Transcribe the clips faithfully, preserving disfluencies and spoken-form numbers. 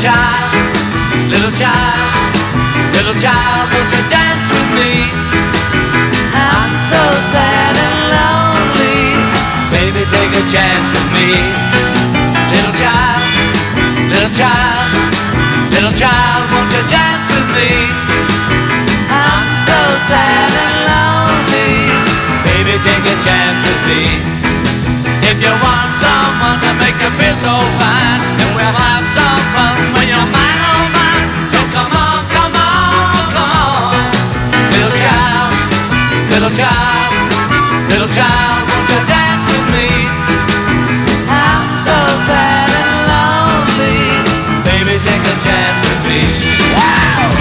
child, little child, little child, won't you dance with me? I'm so sad and lonely, baby, take a chance with me. Little child, little child, little child, won't you dance with me? I'm so sad and lonely, baby, take a chance with me. If you want someone to make you feel so fine, and we'll have some fun when you're mine, oh mine. So come on, come on, come on, little child, little child, little child, won't you dance with me? I'm so sad and lonely, baby, take a chance with me. Wow!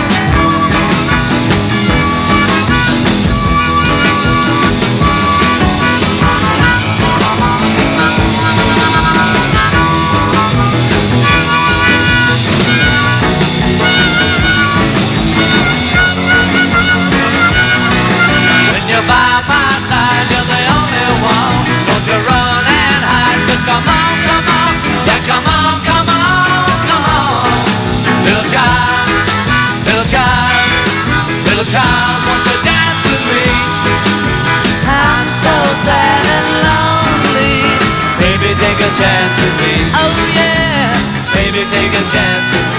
By my side, you're the only one. Don't you run and hide, 'cause come on, come on, yeah, come on, come on, come on. Little child, little child, little child, won't you dance with me? I'm so sad and lonely, baby, take a chance with me. Oh yeah, baby, take a chance with me.